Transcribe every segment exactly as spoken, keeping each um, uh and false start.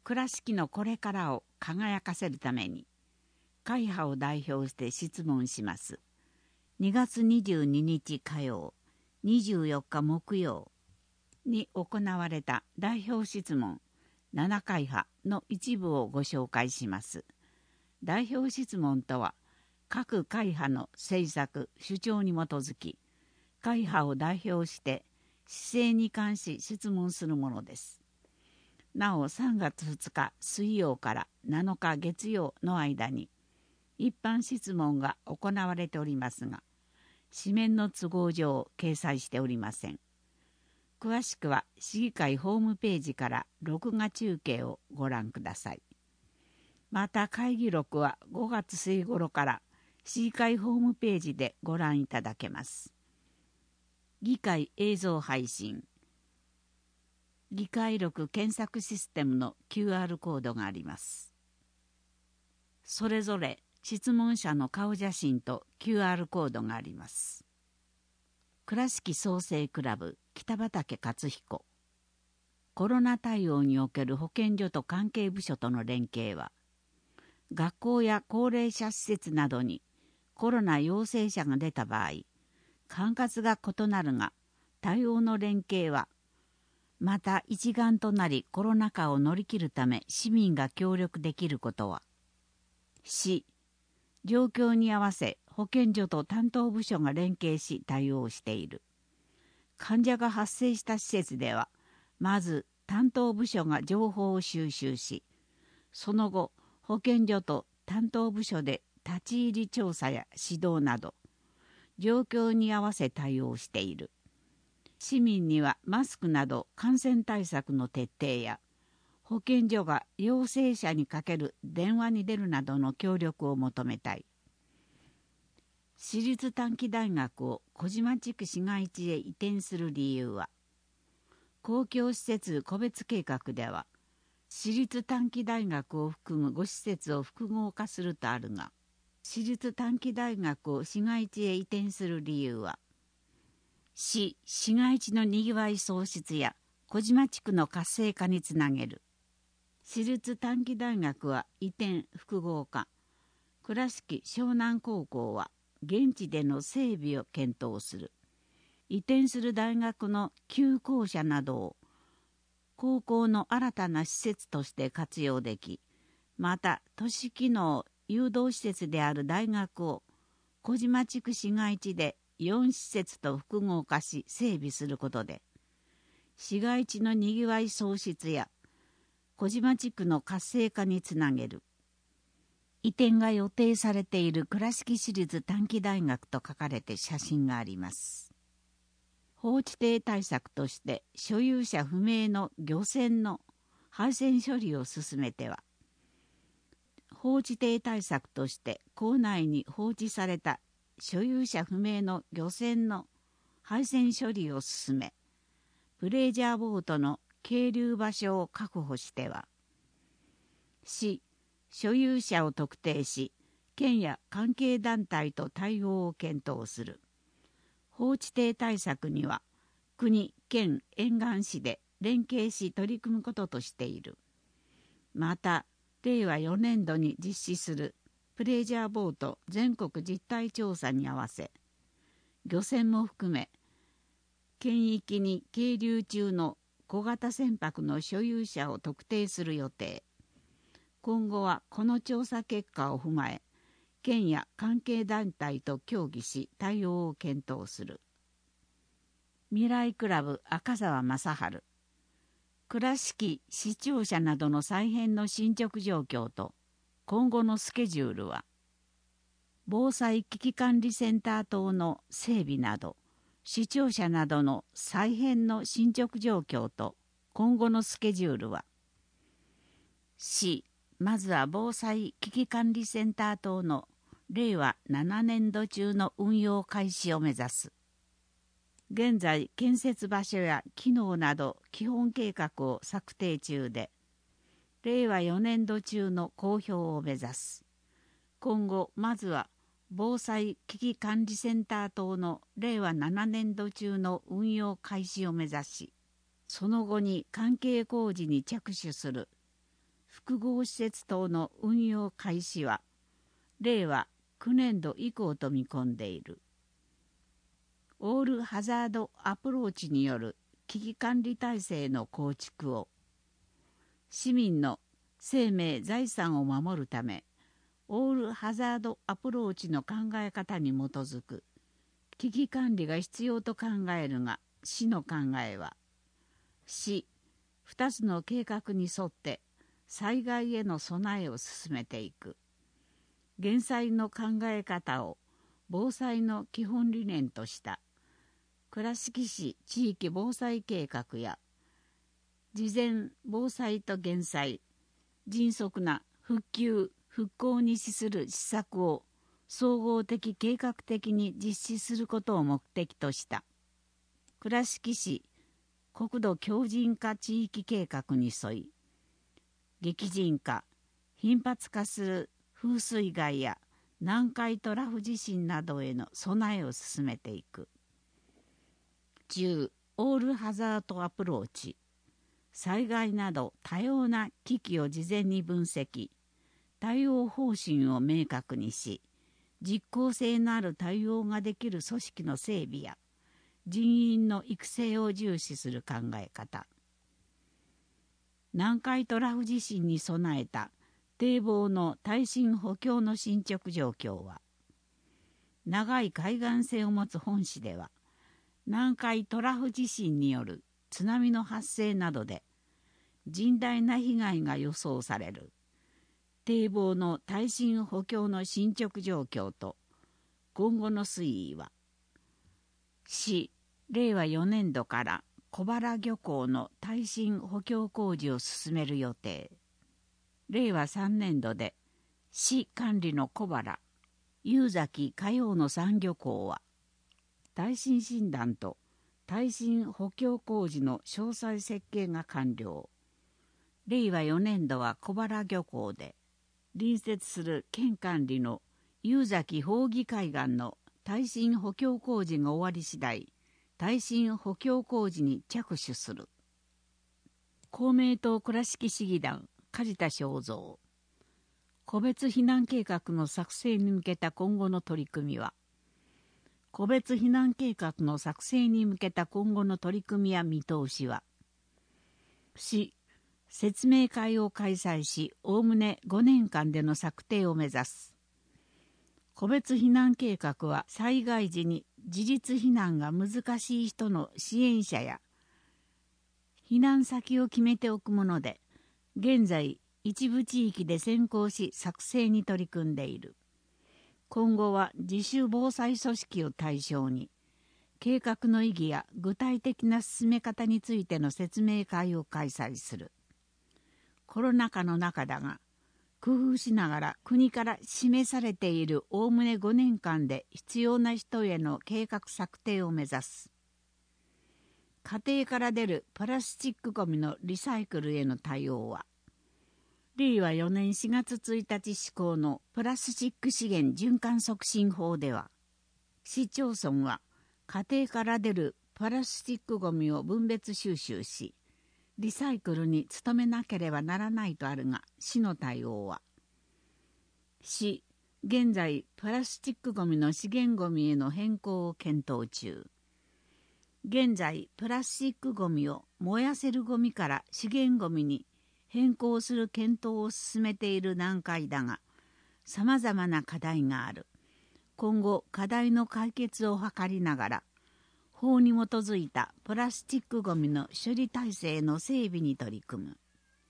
倉敷のこれからを輝かせるために会派を代表して質問します。にがつにじゅうににち火曜、にじゅうよっか木曜に行われた代表質問ななかい派の一部をご紹介します。代表質問とは、各会派の政策・主張に基づき、会派を代表して姿勢に関し質問するものです。なおさんがつふつか水曜からなのか月曜の間に一般質問が行われておりますが、紙面の都合上掲載しておりません。詳しくは市議会ホームページから録画中継をご覧ください。また会議録はごがつ末頃から市議会ホームページでご覧いただけます。議会映像配信、議会録検索システムの キューアール コードがあります。それぞれ質問者の顔写真と キューアール コードがあります。倉敷創生クラブ北畠克彦。コロナ対応における保健所と関係部署との連携は、学校や高齢者施設などにコロナ陽性者が出た場合、管轄が異なるが対応の連携は、また一丸となりコロナ禍を乗り切るため市民が協力できることは、市、状況に合わせ保健所と担当部署が連携し対応している。患者が発生した施設では、まず担当部署が情報を収集し、その後、保健所と担当部署で立ち入り調査や指導など、状況に合わせ対応している。市民にはマスクなど感染対策の徹底や、保健所が陽性者にかける電話に出るなどの協力を求めたい。私立短期大学を小島地区市街地へ移転する理由は、公共施設個別計画では、私立短期大学を含むご施設を複合化するとあるが、私立短期大学を市街地へ移転する理由は、市・市街地のにぎわい創出や小島地区の活性化につなげる。私立短期大学は移転複合化。倉敷湘南高校は現地での整備を検討する。移転する大学の旧校舎などを高校の新たな施設として活用でき、また都市機能誘導施設である大学を小島地区市街地でよん施設と複合化し整備することで、市街地のにぎわい創出や小島地区の活性化につなげる。移転が予定されている倉敷市立短期大学と書かれて写真があります。放置艇対策として所有者不明の漁船の配線処理を進めては、放置艇対策として港内に放置された所有者不明の漁船の配線処理を進め、プレジャーボートの係留場所を確保しては、市、所有者を特定し、県や関係団体と対応を検討する。放置艇対策には、国、県、沿岸市で連携し取り組むこととしている。また、れいわよねんどに実施するプレジャーボート全国実態調査に合わせ、漁船も含め、県域に係留中の小型船舶の所有者を特定する予定。今後はこの調査結果を踏まえ、県や関係団体と協議し対応を検討する。未来クラブ赤澤正治。倉敷市庁舎などの再編の進捗状況と今後のスケジュールは、防災危機管理センター等の整備など、市庁舎などの再編の進捗状況と今後のスケジュールは、市、まずは防災危機管理センター等のれいわななねんど中の運用開始を目指す。現在、建設場所や機能など基本計画を策定中で、れいわよねんど中の公表を目指す。今後、まずは防災危機管理センター等のれいわななねんど中の運用開始を目指し、その後に関係工事に着手する。 複合施設等の運用開始はれいわきゅうねんど以降と見込んでいる。オールハザードアプローチによる危機管理体制の構築を、市民の生命・財産を守るため、オールハザードアプローチの考え方に基づく危機管理が必要と考えるが、市の考えは、市ふたつの計画に沿って災害への備えを進めていく。減災の考え方を防災の基本理念とした倉敷市地域防災計画や事前防災と減災、迅速な復旧・復興に資する施策を総合的計画的に実施することを目的とした倉敷市国土強靭化地域計画に沿い、激甚化、頻発化する風水害や南海トラフ地震などへの備えを進めていく。じゅうオールハザードアプローチ、災害など多様な危機を事前に分析、対応方針を明確にし、実効性のある対応ができる組織の整備や人員の育成を重視する考え方。南海トラフ地震に備えた堤防の耐震補強の進捗状況は、長い海岸線を持つ本市では、南海トラフ地震による津波の発生などで甚大な被害が予想される堤防の耐震補強の進捗状況と今後の推移は、市れいわよねんどから小原漁港の耐震補強工事を進める予定。れいわさんねんどで市管理の小原、夕崎火曜の産漁港は耐震診断と耐震補強工事の詳細設計が完了。れいわよねんどは小原漁港で隣接する県管理の夕崎宝木海岸の耐震補強工事が終わり次第、耐震補強工事に着手する。公明党倉敷市議団梶田正三、個別避難計画の作成に向けた今後の取り組みは、個別避難計画の作成に向けた今後の取り組みや見通しは、市説明会を開催し、おおむねごねんかんでの策定を目指す。個別避難計画は災害時に自立避難が難しい人の支援者や避難先を決めておくもので、現在一部地域で先行し作成に取り組んでいる。今後は自主防災組織を対象に計画の意義や具体的な進め方についての説明会を開催する。コロナ禍の中だが、工夫しながら国から示されているおおむねごねんかんで必要な人への計画策定を目指す。家庭から出るプラスチックごみのリサイクルへの対応は、れいわよねんしがつついたち施行のプラスチック資源循環促進法では、市町村は家庭から出るプラスチックごみを分別収集し、リサイクルに努めなければならないとあるが、市の対応は、市、現在プラスチックごみの資源ごみへの変更を検討中。現在プラスチックごみを燃やせるごみから資源ごみに変更する検討を進めている段階だが、さまざまな課題がある。今後課題の解決を図りながら、法に基づいたプラスチックごみの処理体制の整備に取り組む。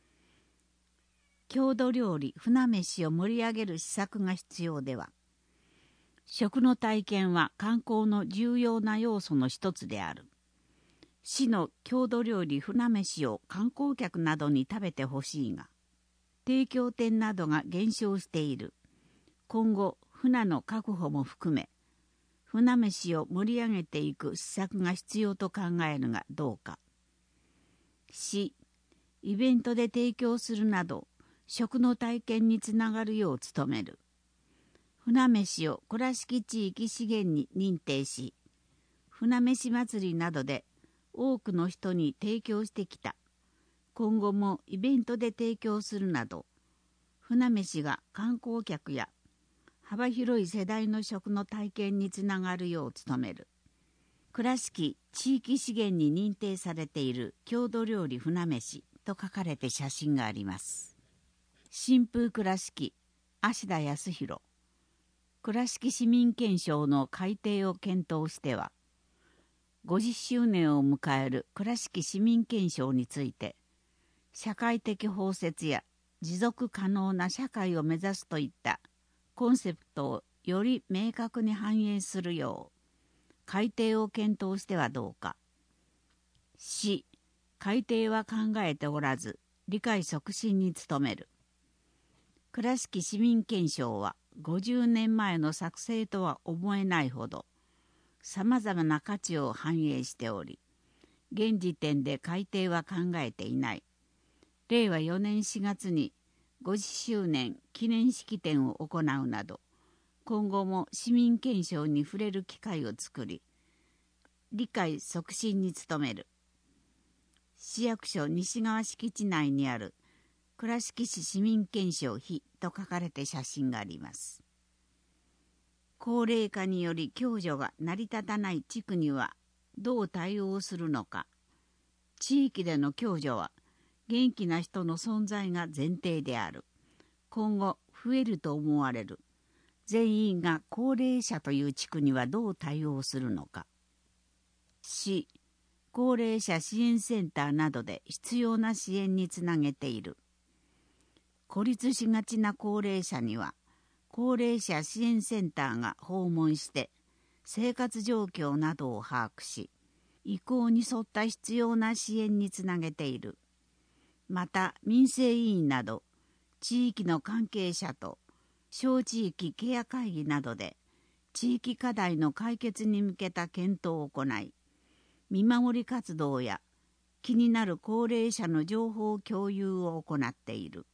郷土料理船飯を盛り上げる施策が必要では、食の体験は観光の重要な要素の一つである。市の郷土料理船飯を観光客などに食べてほしいが、提供店などが減少している。今後船の確保も含め、船飯を盛り上げていく施策が必要と考えるがどうか。市、イベントで提供するなど食の体験につながるよう努める。船飯を倉敷地域資源に認定し、船飯祭りなどで多くの人に提供してきた今後もイベントで提供するなど、船飯が観光客や幅広い世代の食の体験につながるよう努める。倉敷地域資源に認定されている郷土料理船飯と書かれて写真があります。新風倉敷芦田康弘、倉敷市民憲章の改定を検討しては、ごじゅっしゅうねんを迎える倉敷市民憲章について、社会的包摂や持続可能な社会を目指すといったコンセプトをより明確に反映するよう改定を検討してはどうか。市、改定は考えておらず理解促進に努める。倉敷市民憲章はごじゅうねんまえの作成とは思えないほどさまざまな価値を反映しており、現時点で改定は考えていない。れいわよねんしがつにごじゅっしゅうねん記念式典を行うなど、今後も市民憲章に触れる機会を作り、理解促進に努める。市役所西側敷地内にある倉敷市市民憲章碑と書かれて写真があります。高齢化により共助が成り立たない地区にはどう対応するのか。地域での共助は元気な人の存在が前提である。今後増えると思われる全員が高齢者という地区にはどう対応するのか。市、高齢者支援センターなどで必要な支援につなげている。孤立しがちな高齢者には高齢者支援センターが訪問して生活状況などを把握し、意向に沿った必要な支援につなげている。また民生委員など地域の関係者と小地域ケア会議などで地域課題の解決に向けた検討を行い、見守り活動や気になる高齢者の情報共有を行っている。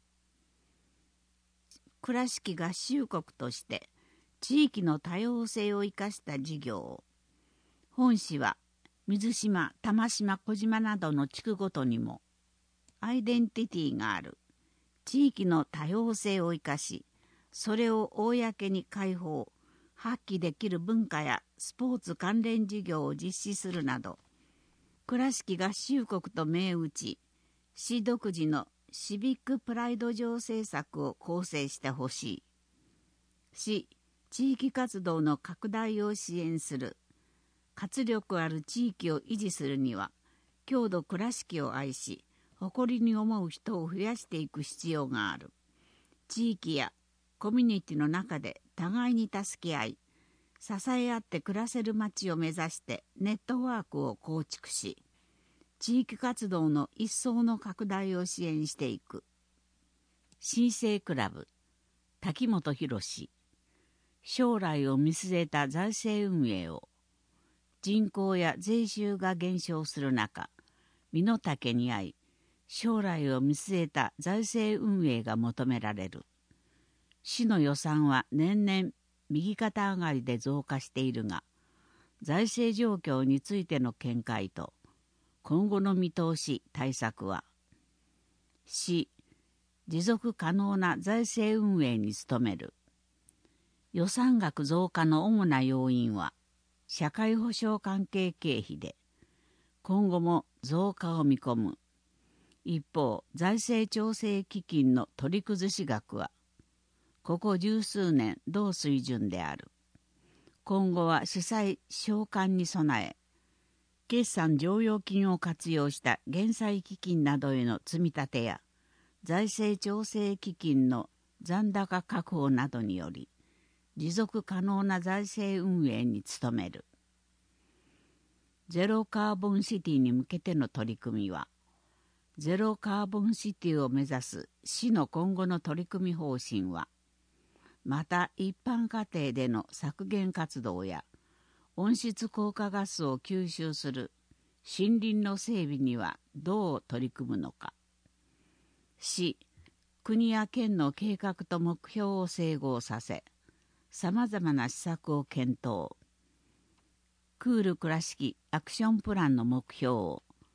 倉敷合衆国として地域の多様性を生かした事業を、本市は水島、玉島、小島などの地区ごとにもアイデンティティがある。地域の多様性を生かし、それを公に開放、発揮できる文化やスポーツ関連事業を実施するなど、倉敷合衆国と銘打ち、市独自のシビックプライド上政策を構成してほしい。市、地域活動の拡大を支援する。活力ある地域を維持するには、郷土倉敷を愛し、誇りに思う人を増やしていく必要がある。地域やコミュニティの中で互いに助け合い、支え合って暮らせる街を目指してネットワークを構築し、地域活動の一層の拡大を支援していく。新生クラブ滝本博史、将来を見据えた財政運営を。人口や税収が減少する中、身の丈に合い将来を見据えた財政運営が求められる。市の予算は年々右肩上がりで増加しているが、財政状況についての見解と今後の見通し、対策は、市、持続可能な財政運営に努める。予算額増加の主な要因は、社会保障関係経費で、今後も増加を見込む。一方、財政調整基金の取り崩し額は、ここ十数年同水準である。今後は主債償還に備え、決算剰余金を活用した減債基金などへの積み立てや、財政調整基金の残高確保などにより、持続可能な財政運営に努める。ゼロカーボンシティに向けての取り組みは、ゼロカーボンシティを目指す市の今後の取り組み方針は、また一般家庭での削減活動や温室効果ガスを吸収する森林の整備にはどう取り組むのか。市、国や県の計画と目標を整合させ、さまざまな施策を検討。クール倉敷アクションプランの目標を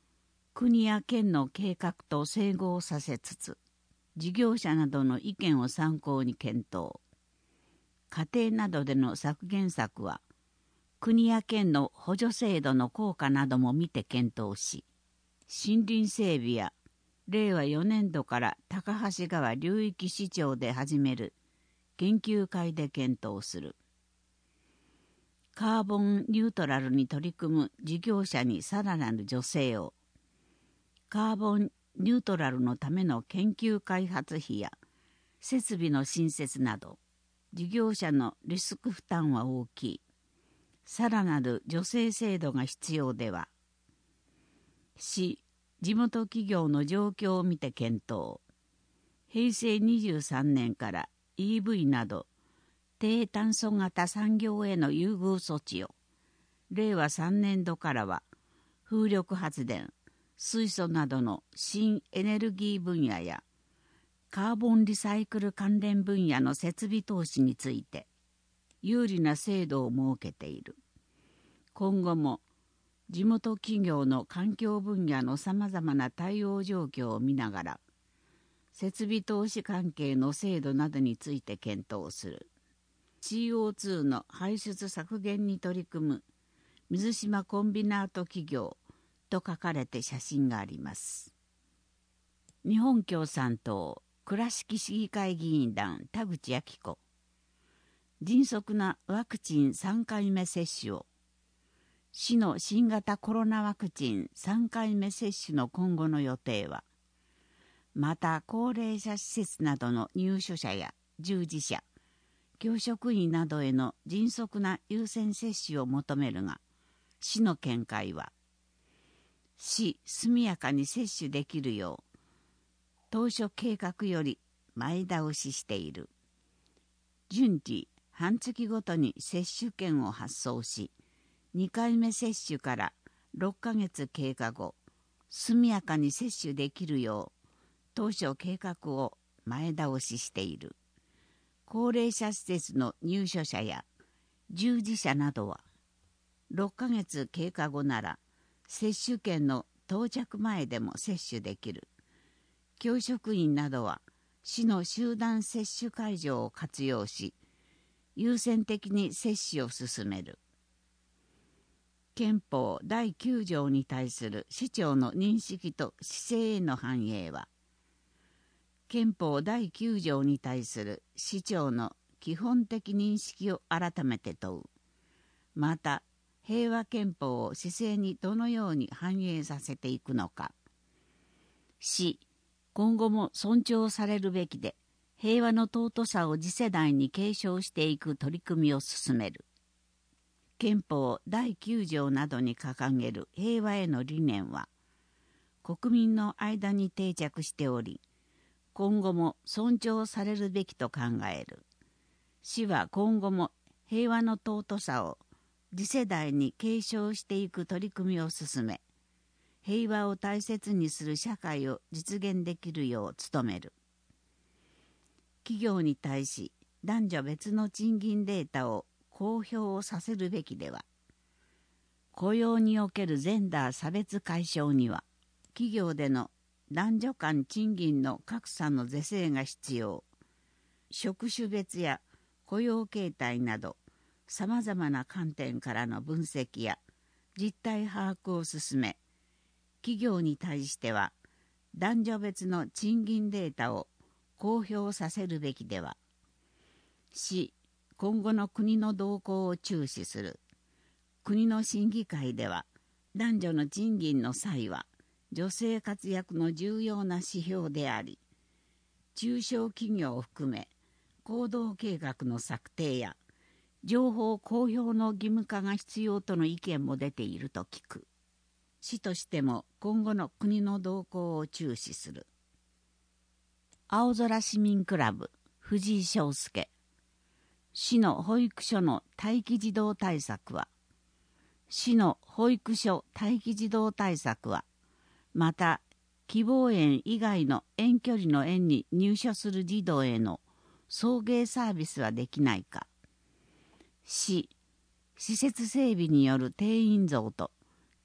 国や県の計画と整合させつつ、事業者などの意見を参考に検討。家庭などでの削減策は、国や県の補助制度の効果なども見て検討し、森林整備やれいわよねんどから高梁川流域市場で始める研究会で検討する。カーボンニュートラルに取り組む事業者にさらなる助成を、カーボンニュートラルのための研究開発費や設備の新設など、事業者のリスク負担は大きい。さらなる助成制度が必要では。市、地元企業の状況を見て検討。へいせいにじゅうさんねんから イーブイ など低炭素型産業への優遇措置を、れいわさんねんどからは風力発電、水素などの新エネルギー分野やカーボンリサイクル関連分野の設備投資について有利な制度を設けている。今後も地元企業の環境分野のさまざまな対応状況を見ながら、設備投資関係の制度などについて検討する。シーオーツー の排出削減に取り組む水島コンビナート企業と書かれて写真があります。日本共産党倉敷市議会議員団田口昭子。迅速なワクチンさんかいめ接種を。市の新型コロナワクチンさんかいめ接種の今後の予定は、また高齢者施設などの入所者や従事者、教職員などへの迅速な優先接種を求めるが、市の見解は、市速やかに接種できるよう、当初計画より前倒ししている。順次、半月ごとに接種券を発送し、にかいめ接種からろっかげつ経過後、速やかに接種できるよう、当初計画を前倒ししている。高齢者施設の入所者や従事者などは、ろっかげつ経過後なら、接種券の到着前でも接種できる。教職員などは、市の集団接種会場を活用し、優先的に接種を進める。憲法だいきゅうじょうに対する市長の認識と姿勢への反映は、憲法だいきゅうじょうに対する市長の基本的認識を改めて問う。また、平和憲法を市政にどのように反映させていくのか。市、今後も尊重されるべきで、平和の尊さを次世代に継承していく取り組みを進める。憲法だいきゅうじょうなどに掲げる平和への理念は、国民の間に定着しており、今後も尊重されるべきと考える。市は今後も平和の尊さを次世代に継承していく取り組みを進め、平和を大切にする社会を実現できるよう努める。企業に対し男女別の賃金データを公表させるべきでは、雇用におけるジェンダー差別解消には、企業での男女間賃金の格差の是正が必要。職種別や雇用形態など、さまざまな観点からの分析や実態把握を進め、企業に対しては男女別の賃金データを公表させるべきでは、市、今後の国の動向を注視する。国の審議会では、男女の賃金の差異は女性活躍の重要な指標であり、中小企業を含め行動計画の策定や情報公表の義務化が必要との意見も出ていると聞く。市としても今後の国の動向を注視する。青空市民クラブ藤井翔介。市の保育所の待機児童対策は、市の保育所待機児童対策は、また希望園以外の遠距離の園に入所する児童への送迎サービスはできないか。市、施設整備による定員増と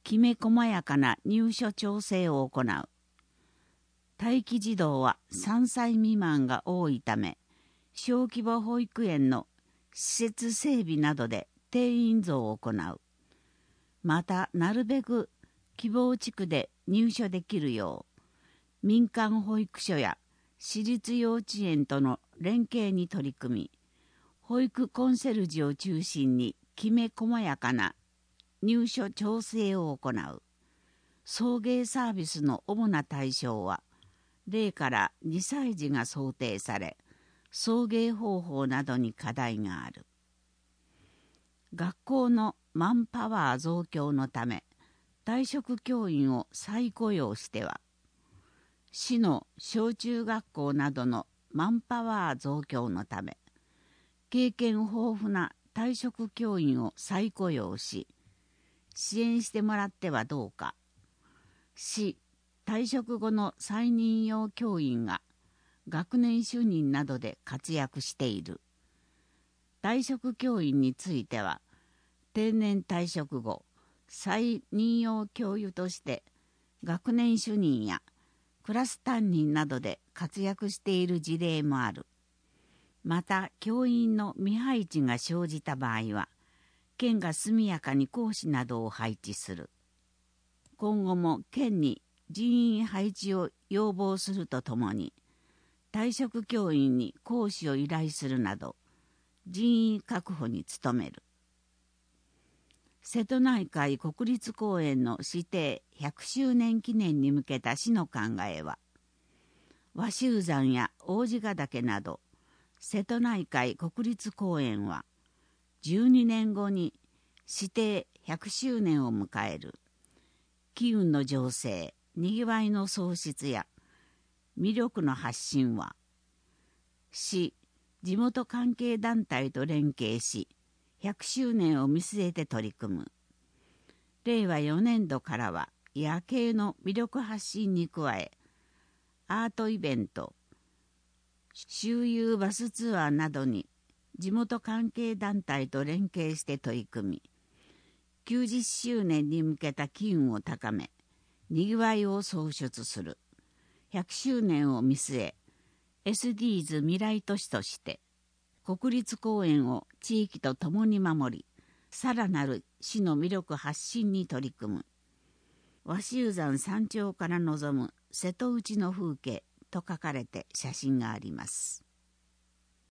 きめ細やかな入所調整を行う。待機児童はさんさい未満が多いため、小規模保育園の施設整備などで定員増を行う。また、なるべく希望地区で入所できるよう、民間保育所や私立幼稚園との連携に取り組み、保育コンシェルジュを中心にきめ細やかな入所調整を行う。送迎サービスの主な対象は、ゼロからにさい児が想定され、送迎方法などに課題がある。学校のマンパワー増強のため、退職教員を再雇用しては、市の小中学校などのマンパワー増強のため、経験豊富な退職教員を再雇用し、支援してもらってはどうか。市退職後の再任用教員が学年主任などで活躍している。退職教員については、定年退職後、再任用教諭として学年主任やクラス担任などで活躍している事例もある。また、教員の未配置が生じた場合は、県が速やかに講師などを配置する。今後も県に人員配置を要望するとともに、退職教員に講師を依頼するなど、人員確保に努める。瀬戸内海国立公園の指定ひゃくしゅうねん記念に向けた市の考えは、鷲羽山や王子ヶ岳など、瀬戸内海国立公園は、じゅうにねんごに指定ひゃくしゅうねんを迎える。機運の醸成、にぎわいの創出や魅力の発信は、市、地元関係団体と連携し、ひゃくしゅうねんを見据えて取り組む。れいわよねんどからは夜景の魅力発信に加え、アートイベント、周遊バスツアーなどに地元関係団体と連携して取り組み、きゅうじゅっしゅうねんに向けた機運を高め、にぎわいを創出する。ひゃくしゅうねんを見据え、エスディーズ 未来都市として、国立公園を地域と共に守り、さらなる市の魅力発信に取り組む。鷲羽山山頂から望む瀬戸内の風景と書かれて写真があります。